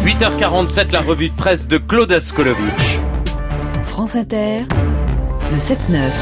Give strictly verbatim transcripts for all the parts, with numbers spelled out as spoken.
huit heures quarante-sept, la revue de presse de Claude Askolovitch. France Inter, le sept neuf.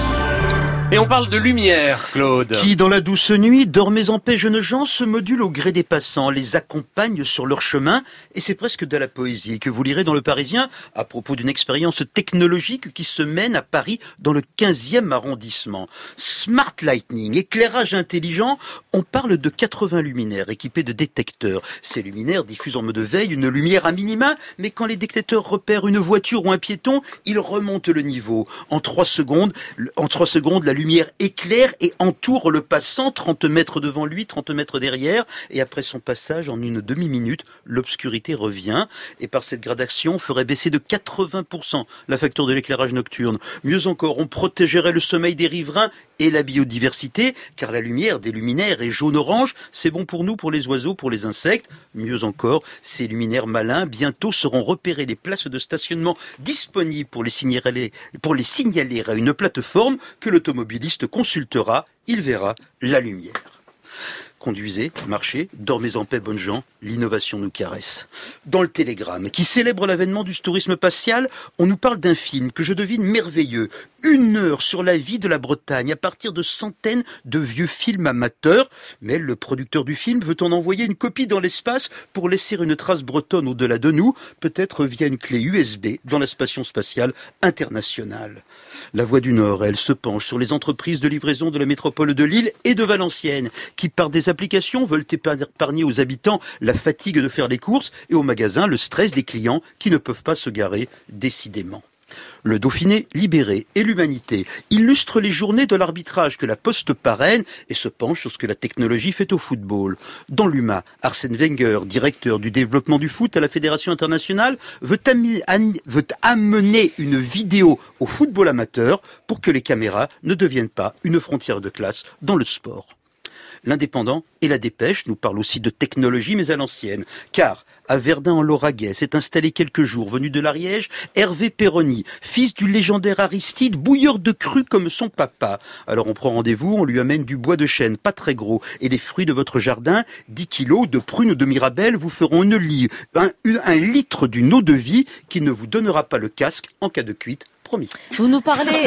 Et on parle de lumière, Claude. Qui, dans la douce nuit, dormez en paix, jeunes gens, se module au gré des passants, les accompagne sur leur chemin, et c'est presque de la poésie que vous lirez dans Le Parisien à propos d'une expérience technologique qui se mène à Paris dans le quinzième arrondissement. Smart Lighting, éclairage intelligent, on parle de quatre-vingts luminaires équipés de détecteurs. Ces luminaires diffusent en mode veille une lumière à minima, mais quand les détecteurs repèrent une voiture ou un piéton, ils remontent le niveau. En trois secondes, en trois secondes, la lumière éclaire et entoure le passant, trente mètres devant lui, trente mètres derrière, et après son passage, en une demi-minute, l'obscurité revient, et par cette gradation, on ferait baisser de quatre-vingts pour cent la facture de l'éclairage nocturne. Mieux encore, on protégerait le sommeil des riverains et la biodiversité, car la lumière des luminaires est jaune-orange, c'est bon pour nous, pour les oiseaux, pour les insectes. Mieux encore, ces luminaires malins, bientôt seront repérés les places de stationnement disponibles pour les signaler, pour les signaler à une plateforme que l'automobiliste consultera, il verra la lumière. Conduisez, marchez, dormez en paix, bonnes gens, l'innovation nous caresse. Dans le Télégramme, qui célèbre l'avènement du tourisme spatial, on nous parle d'un film que je devine merveilleux. Une heure sur la vie de la Bretagne, à partir de centaines de vieux films amateurs. Mais le producteur du film veut en envoyer une copie dans l'espace pour laisser une trace bretonne au-delà de nous, peut-être via une clé U S B dans la station spatiale internationale. La Voix du Nord, elle, se penche sur les entreprises de livraison de la métropole de Lille et de Valenciennes, qui par des applications veulent épargner aux habitants la fatigue de faire les courses et aux magasins le stress des clients qui ne peuvent pas se garer décidément. Le Dauphiné libéré et l'Humanité illustrent les journées de l'arbitrage que la Poste parraine et se penche sur ce que la technologie fait au football. Dans l'U M A, Arsène Wenger, directeur du développement du foot à la Fédération internationale, veut, ami- an- veut amener une vidéo au football amateur pour que les caméras ne deviennent pas une frontière de classe dans le sport. L'Indépendant et la Dépêche nous parlent aussi de technologie, mais à l'ancienne. Car, à Verdun-en-Lauragais, s'est installé quelques jours, venu de l'Ariège, Hervé Perroni, fils du légendaire Aristide, bouilleur de cru comme son papa. Alors on prend rendez-vous, on lui amène du bois de chêne, pas très gros, et les fruits de votre jardin, dix kilos de prunes de Mirabelle vous feront une lie, un, une, un litre d'une eau de vie qui ne vous donnera pas le casque en cas de cuite, promis. Vous nous parlez...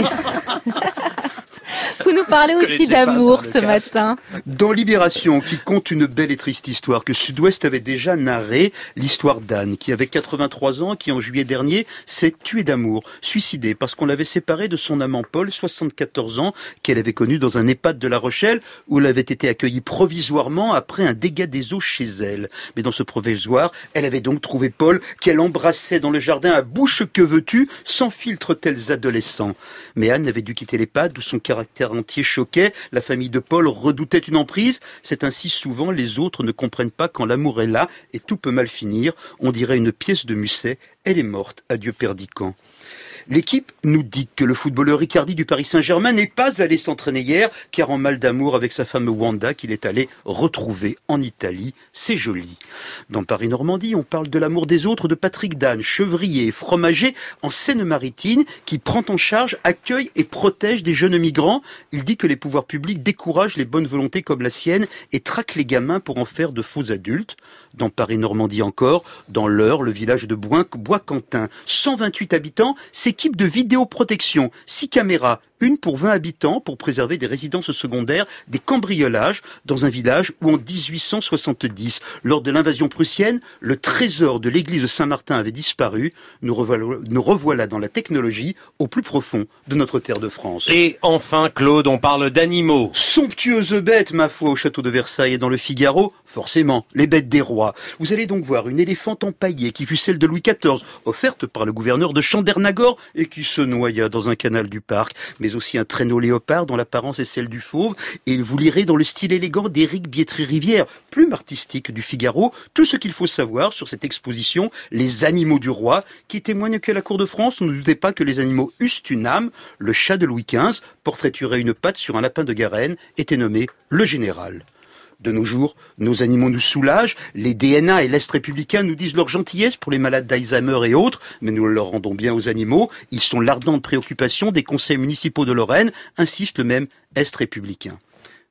Vous nous parlez aussi d'amour ce matin. Dans Libération, qui compte une belle et triste histoire que Sud-Ouest avait déjà narrée, l'histoire d'Anne, qui avait quatre-vingt-trois ans, qui en juillet dernier s'est tuée d'amour, suicidée parce qu'on l'avait séparée de son amant Paul, soixante-quatorze ans, qu'elle avait connu dans un EHPAD de La Rochelle, où elle avait été accueillie provisoirement après un dégât des eaux chez elle. Mais dans ce provisoire, elle avait donc trouvé Paul, qu'elle embrassait dans le jardin à bouche que veux-tu, sans filtre tels adolescents. Mais Anne avait dû quitter l'EHPAD, où son caractère entier choquait, la famille de Paul redoutait une emprise. C'est ainsi souvent les autres ne comprennent pas quand l'amour est là et tout peut mal finir. On dirait une pièce de Musset, elle est morte, adieu Perdican. L'équipe nous dit que le footballeur Icardi du Paris Saint-Germain n'est pas allé s'entraîner hier, car en mal d'amour avec sa femme Wanda qu'il est allé retrouver en Italie. C'est joli. Dans Paris-Normandie, on parle de l'amour des autres de Patrick Danne, chevrier et fromager en Seine-Maritime, qui prend en charge, accueille et protège des jeunes migrants. Il dit que les pouvoirs publics découragent les bonnes volontés comme la sienne et traquent les gamins pour en faire de faux adultes. Dans Paris-Normandie encore, dans l'Eure, le village de Bois-Quentin, cent vingt-huit habitants, s'équipe de vidéoprotection, six caméras, une pour vingt habitants pour préserver des résidences secondaires, des cambriolages dans un village où en dix-huit cent soixante-dix, lors de l'invasion prussienne, le trésor de l'église de Saint-Martin avait disparu. Nous revoilà, nous revoilà dans la technologie au plus profond de notre terre de France. Et enfin, Claude, on parle d'animaux. Somptueuses bêtes, ma foi, au château de Versailles et dans le Figaro, forcément, les bêtes des rois. Vous allez donc voir une éléphante empaillée qui fut celle de Louis quatorze, offerte par le gouverneur de Chandernagor et qui se noya dans un canal du parc, mais aussi un traîneau léopard dont l'apparence est celle du fauve, et vous lirez dans le style élégant d'Éric Biétry-Rivière, plume artistique du Figaro, tout ce qu'il faut savoir sur cette exposition, Les animaux du roi, qui témoigne qu'à la cour de France, on ne doutait pas que les animaux eussent une âme. Le chat de Louis quinze portraiturait une patte sur un lapin de Garenne, était nommé le général. De nos jours, nos animaux nous soulagent, les D N A et l'Est républicain nous disent leur gentillesse pour les malades d'Alzheimer et autres, mais nous leur rendons bien aux animaux, ils sont l'ardente préoccupation des conseils municipaux de Lorraine, insiste le même Est républicain.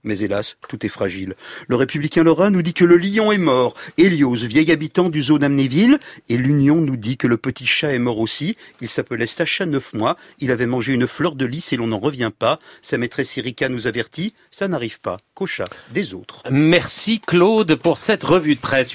Mais hélas, tout est fragile. Le Républicain Lorrain nous dit que le lion est mort. Hélios, vieil habitant du zoo d'Amnéville. Et l'Union nous dit que le petit chat est mort aussi. Il s'appelait Sacha, neuf mois. Il avait mangé une fleur de lys et l'on n'en revient pas. Sa maîtresse Erika nous avertit, ça n'arrive pas qu'au chat des autres. Merci Claude pour cette revue de presse.